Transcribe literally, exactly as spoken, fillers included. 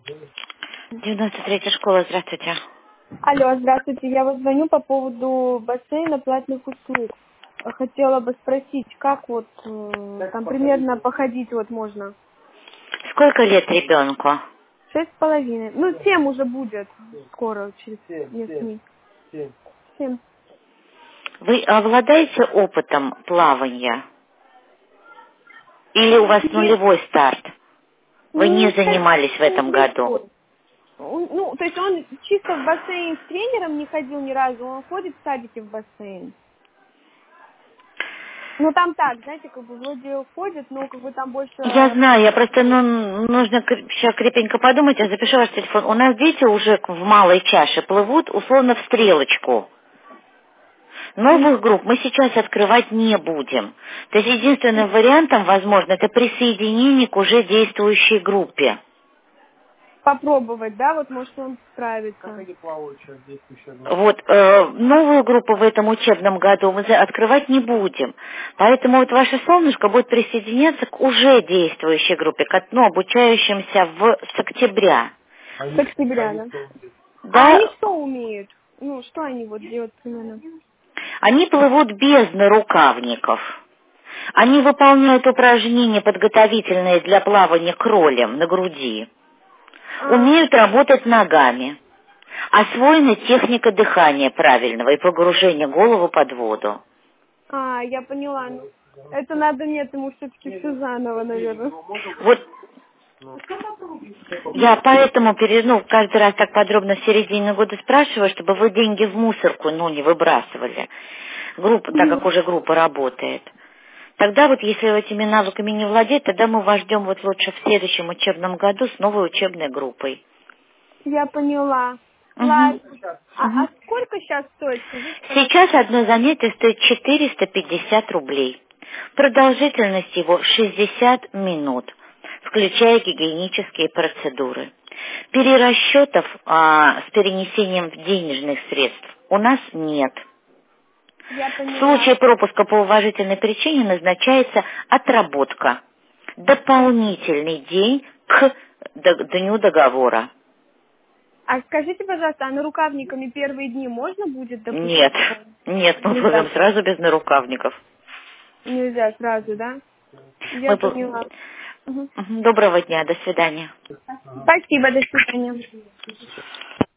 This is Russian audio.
девяносто третья школа, здравствуйте. Алло, здравствуйте. Я вот звоню по поводу бассейна платных услуг. Хотела бы спросить, как вот э, там примерно походить вот можно? Сколько лет ребенку? Шесть с половиной. Ну, семь уже будет скоро, через несколько дней. Семь. Вы обладаете опытом плавания? Или у вас Нет, нулевой старт? Вы не не занимались в этом году? нулевой. Он- Ну, то есть он чисто в бассейн с тренером не ходил ни разу, он ходит в садике в бассейн. Ну, там так, знаете, как бы вроде ходит, но как бы там больше... Я знаю, я просто, ну, нужно кр- сейчас крепенько подумать, я запишу ваш телефон. У нас дети уже в малой чаше плывут условно в стрелочку. Новых групп мы сейчас открывать не будем. То есть единственным вариантом, возможно, это присоединение к уже действующей группе. Попробовать, да, вот может он справится. Вот, э, новую группу в этом учебном году мы за- открывать не будем. Поэтому вот ваше солнышко будет присоединяться к уже действующей группе, к, ну, обучающимся в, с октября. С октября, да? А они Да, что умеют? Ну, что они вот делают примерно? они плывут без нарукавников. Они выполняют упражнения, подготовительные для плавания кролем на груди. А, Умеют работать ногами. Освоена техника дыхания правильного и погружения головы под воду. а, я поняла. Ну, это надо, нет, ему все-таки все заново, наверное. Вот я поэтому пере- ну, каждый раз так подробно в середине года спрашиваю, чтобы вы деньги в мусорку, ну, не выбрасывали. Группа, так как Мгм. уже группа работает. Тогда вот, если вы этими навыками не владеете, тогда мы вас ждем вот лучше в следующем учебном году с новой учебной группой. Я поняла. Мгм. Ладно. А, а сколько сейчас стоит? Скажите, пожалуйста. Сейчас одно занятие стоит четыреста пятьдесят рублей. Продолжительность его шестьдесят минут, включая гигиенические процедуры. Перерасчетов а, с перенесением денежных средств у нас нет. Я В поняла. случае пропуска по уважительной причине назначается отработка. Дополнительный день к д- дню договора. А скажите, пожалуйста, а нарукавниками первые дни можно будет, допустим, Нет, пополнить? нет, мы плывем Нельзя. сразу без нарукавников. Нельзя сразу, да? Я Мы пл- поняла. Мгм. Мгм. Доброго дня, до свидания. Спасибо, до свидания.